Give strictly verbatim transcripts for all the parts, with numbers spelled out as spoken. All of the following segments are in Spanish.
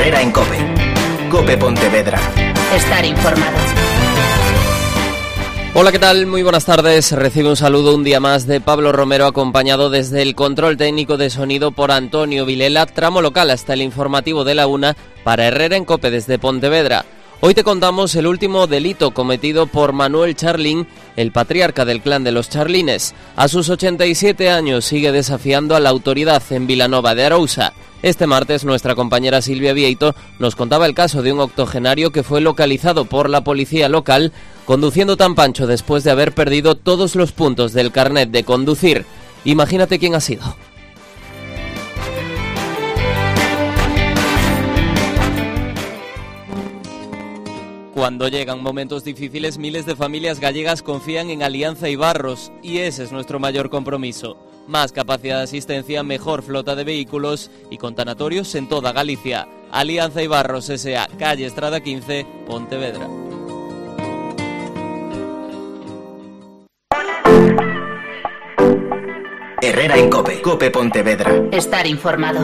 Herrera en COPE. COPE Pontevedra. Estar informado. Hola, ¿qué tal? Muy buenas tardes. Recibe un saludo un día más de Pablo Romero, acompañado desde el control técnico de sonido por Antonio Vilela, tramo local hasta el informativo de la una para Herrera en COPE desde Pontevedra. Hoy te contamos el último delito cometido por Manuel Charlín, el patriarca del clan de los Charlines. A sus ochenta y siete años sigue desafiando a la autoridad en Vilanova de Arousa. Este martes nuestra compañera Silvia Vieito nos contaba el caso de un octogenario que fue localizado por la policía local conduciendo tan pancho después de haber perdido todos los puntos del carnet de conducir. Imagínate quién ha sido. Cuando llegan momentos difíciles, miles de familias gallegas confían en Alianza Ibarros y ese es nuestro mayor compromiso. Más capacidad de asistencia, mejor flota de vehículos y con tanatorios en toda Galicia. Alianza Ibarros S A, calle Estrada quince, Pontevedra. Herrera en COPE. COPE Pontevedra. Estar informado.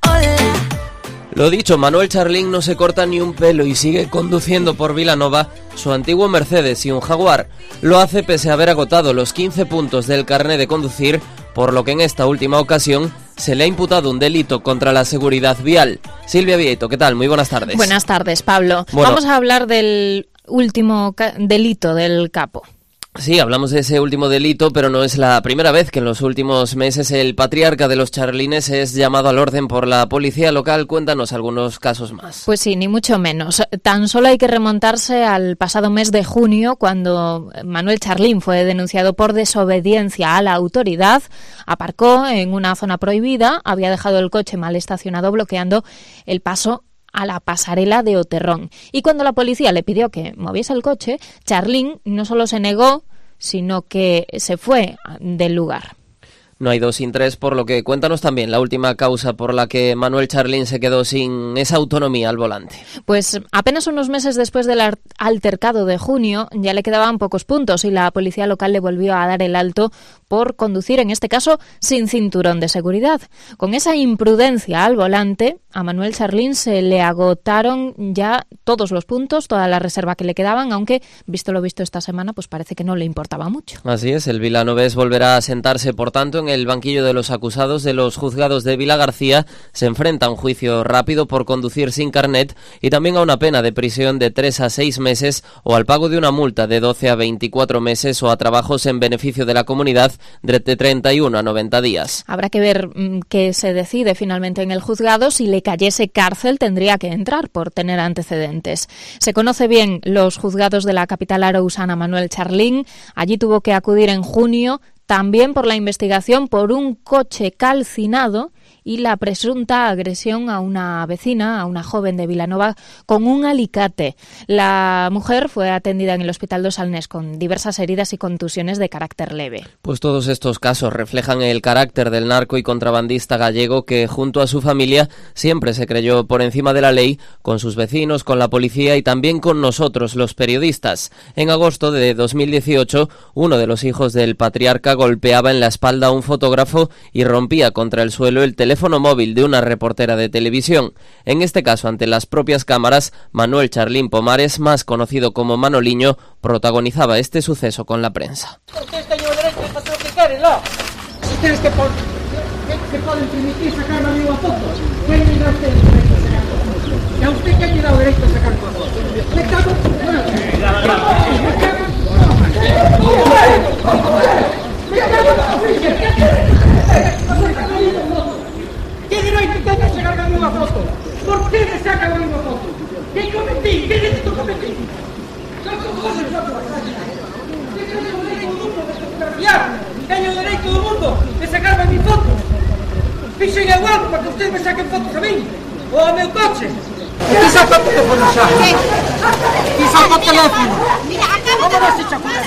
Lo dicho, Manuel Charlín no se corta ni un pelo y sigue conduciendo por Vilanova su antiguo Mercedes y un Jaguar. Lo hace pese a haber agotado los quince puntos del carné de conducir, por lo que en esta última ocasión se le ha imputado un delito contra la seguridad vial. Silvia Vieito, ¿qué tal? Muy buenas tardes. Buenas tardes, Pablo. Bueno, vamos a hablar del último ca- delito del capo. Sí, hablamos de ese último delito, pero no es la primera vez que en los últimos meses el patriarca de los Charlines es llamado al orden por la policía local. Cuéntanos algunos casos más. Pues sí, ni mucho menos. Tan solo hay que remontarse al pasado mes de junio, cuando Manuel Charlín fue denunciado por desobediencia a la autoridad. Aparcó en una zona prohibida, había dejado el coche mal estacionado, bloqueando el paso a la pasarela de Oterrón. Y cuando la policía le pidió que moviese el coche, Charlín no solo se negó, sino que se fue del lugar. No hay dos sin tres, por lo que cuéntanos también la última causa por la que Manuel Charlín se quedó sin esa autonomía al volante. Pues apenas unos meses después del altercado de junio ya le quedaban pocos puntos y la policía local le volvió a dar el alto por conducir, en este caso, sin cinturón de seguridad. Con esa imprudencia al volante, a Manuel Charlín se le agotaron ya todos los puntos, toda la reserva que le quedaban, aunque, visto lo visto esta semana, pues parece que no le importaba mucho. Así es, el vilanovés volverá a sentarse, por tanto, en el banquillo de los acusados de los juzgados de Vilagarcía. Se enfrenta a un juicio rápido por conducir sin carnet y también a una pena de prisión de tres a seis meses o al pago de una multa de doce a veinticuatro meses o a trabajos en beneficio de la comunidad de treinta y uno a noventa días. Habrá que ver mmm, qué se decide finalmente en el juzgado. Si le cayese cárcel, tendría que entrar por tener antecedentes. Se conoce bien los juzgados de la capital arousana Manuel Charlín. Allí tuvo que acudir en junio también por la investigación por un coche calcinado y la presunta agresión a una vecina, a una joven de Vilanova, con un alicate. La mujer fue atendida en el Hospital Dos Salnés con diversas heridas y contusiones de carácter leve. Pues todos estos casos reflejan el carácter del narco y contrabandista gallego que, junto a su familia, siempre se creyó por encima de la ley, con sus vecinos, con la policía y también con nosotros, los periodistas. En agosto de dos mil dieciocho, uno de los hijos del patriarca golpeaba en la espalda a un fotógrafo y rompía contra el suelo el teléfono móvil de una reportera de televisión. En este caso, ante las propias cámaras, Manuel Charlín Pomares, más conocido como Manoliño, protagonizaba este suceso con la prensa. Ustedes tienen derecho a hacer lo que quieren, ¿no? Ustedes que, por, que, que pueden permitir sacar a mí una foto. ¿Quién le da ustedes derecho a sacar fotos? ¿Y a usted quién le da derecho a sacar fotos? ¿Me cago? Bueno, ¿me cago? ¿Qué derecho tiene a sacar a mí una foto? ¿Por qué me sacan a mí una foto? ¿Qué cometí? ¿Qué delito cometí? Tengo derecho del mundo de sacarme mi foto. Fixen igual para que ustedes me saquen fotos a mí o a mi coche. ¿Qué saca el teléfono ya? ¿Qué saca el teléfono? ¿Cómo vas a echar fuera?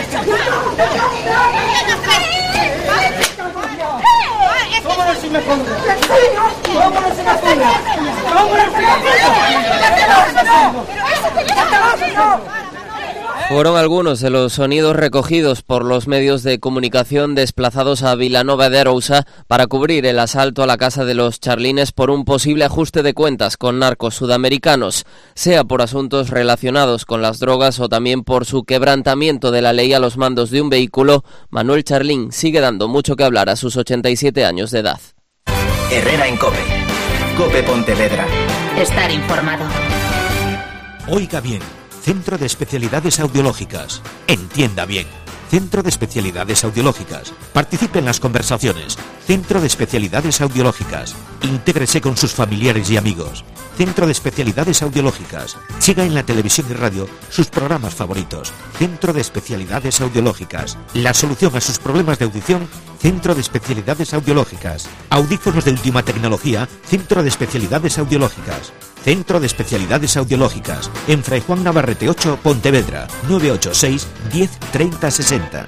¿Cómo no se me ponga? ¿Cómo no se me ponga? ¿Cómo no se me ponga? Fueron algunos de los sonidos recogidos por los medios de comunicación desplazados a Vilanova de Arousa para cubrir el asalto a la casa de los Charlines por un posible ajuste de cuentas con narcos sudamericanos, sea por asuntos relacionados con las drogas o también por su quebrantamiento de la ley a los mandos de un vehículo. Manuel Charlín sigue dando mucho que hablar a sus ochenta y siete años de edad. Herrera en COPE. COPE Pontevedra. Estar informado. Oiga bien. Centro de Especialidades Audiológicas. Entienda bien. Centro de Especialidades Audiológicas. Participe en las conversaciones. Centro de Especialidades Audiológicas. Intégrese con sus familiares y amigos. Centro de Especialidades Audiológicas. Siga en la televisión y radio sus programas favoritos. Centro de Especialidades Audiológicas. La solución a sus problemas de audición. Centro de Especialidades Audiológicas. Audífonos de última tecnología. Centro de Especialidades Audiológicas. Centro de Especialidades Audiológicas, en Fray Juan Navarrete ocho, Pontevedra, nueve ocho seis, diez, treinta, sesenta.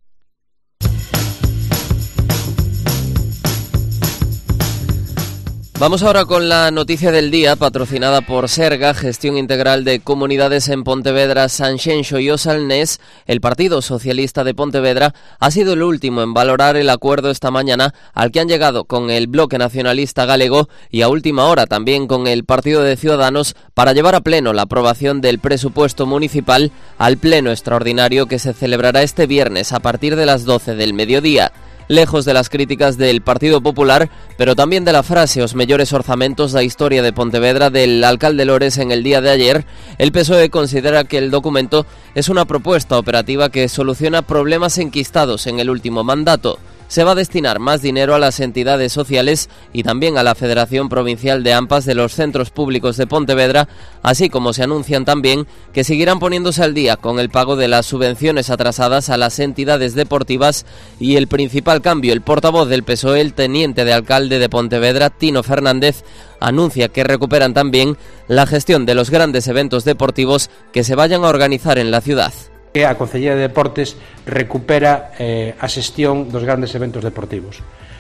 Vamos ahora con la noticia del día, patrocinada por Serga, Gestión Integral de Comunidades en Pontevedra, Sanxenxo y Osalnés. El Partido Socialista de Pontevedra ha sido el último en valorar el acuerdo esta mañana al que han llegado con el Bloque Nacionalista Galego y a última hora también con el Partido de Ciudadanos para llevar a pleno la aprobación del presupuesto municipal al pleno extraordinario que se celebrará este viernes a partir de las doce del mediodía. Lejos de las críticas del Partido Popular, pero también de la frase «os mellores orzamentos da historia de Pontevedra» del alcalde Lores en el día de ayer, el P S O E considera que el documento es una propuesta operativa que soluciona problemas enquistados en el último mandato. Se va a destinar más dinero a las entidades sociales y también a la Federación Provincial de AMPAs de los Centros Públicos de Pontevedra, así como se anuncian también que seguirán poniéndose al día con el pago de las subvenciones atrasadas a las entidades deportivas y el principal cambio, el portavoz del P S O E, el teniente de alcalde de Pontevedra, Tino Fernández, anuncia que recuperan también la gestión de los grandes eventos deportivos que se vayan a organizar en la ciudad. A Concellería de Deportes recupera eh, a xestión dos grandes eventos deportivos.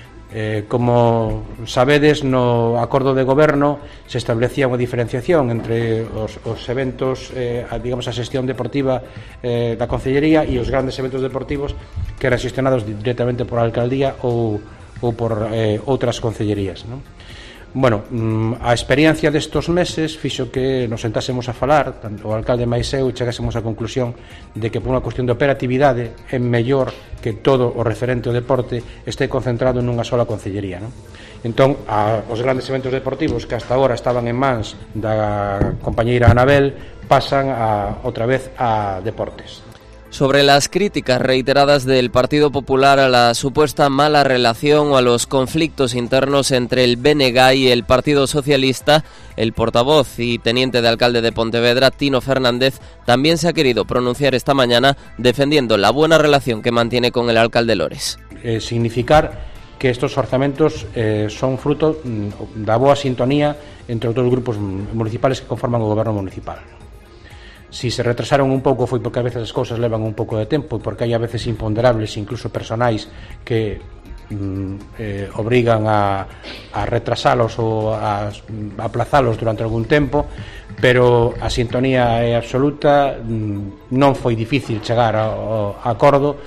Eh, como sabedes, no acordo de goberno se establecía unha diferenciación entre os, os eventos, eh, a, digamos, a xestión deportiva eh, da Concellería e os grandes eventos deportivos que eran xestionados directamente por a alcaldía ou, ou por eh, outras concellerías, non? Bueno, a experiencia destos meses fixo que nos sentásemos a falar, tanto o alcalde máis eu, chegásemos á conclusión de que por unha cuestión de operatividade é mellor que todo o referente ao deporte este concentrado nunha sola concellería, non? Entón, a, os grandes eventos deportivos que hasta agora estaban en mans da compañeira Anabel pasan a, outra vez a deportes. Sobre las críticas reiteradas del Partido Popular a la supuesta mala relación o a los conflictos internos entre el B N G y el Partido Socialista, el portavoz y teniente de alcalde de Pontevedra, Tino Fernández, también se ha querido pronunciar esta mañana defendiendo la buena relación que mantiene con el alcalde Lores. Eh, significar que estos orzamentos eh, son fruto mm, da boa sintonía entre os dos grupos municipales que conforman o goberno municipal. Si se retrasaron un pouco foi porque a veces as cousas levan un pouco de tempo e porque hai a veces imponderables, incluso personais, que mm, eh, obrigan a, a retrasalos ou a, a aplazalos durante algún tempo, pero a sintonía é absoluta, mm, non foi difícil chegar ao, ao acordo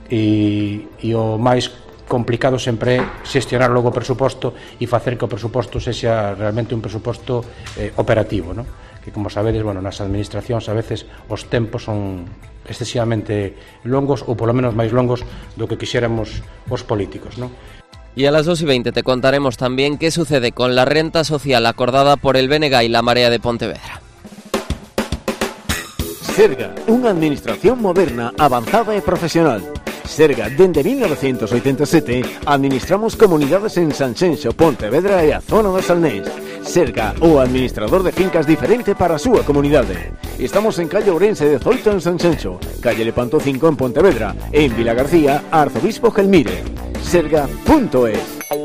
e, e o máis complicado sempre é xestionar logo o presuposto e facer que o presuposto sexa realmente un presuposto eh, operativo, non? Que, como sabedes, bueno, nas administracións a veces os tempos son excesivamente longos ou polo menos máis longos do que quixéramos os políticos, non? Y a las dos y veinte te contaremos también qué sucede con la renta social acordada por el B N G y la Marea de Pontevedra. Serga, unha administración moderna, avanzada e profesional. Serga, dende mil novecientos oitenta e sete, administramos comunidades en Sanxenxo, Pontevedra e a zona do Salnés. Serga, o administrador de fincas diferente para a súa comunidade. Estamos en calle Ourense dezoito en Sanxenxo, calle Lepanto cinco en Pontevedra e en Vilagarcía, Arzobispo Gelmire. Serga punto es.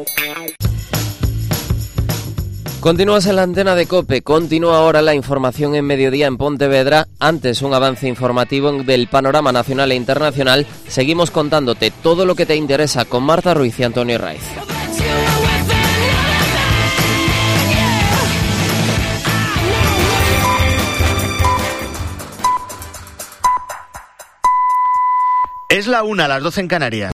Continúas en la antena de COPE, continúa ahora la información en mediodía en Pontevedra. Antes un avance informativo del panorama nacional e internacional. Seguimos contándote todo lo que te interesa con Marta Ruiz y Antonio Raiz. Es la una, las doce en Canarias.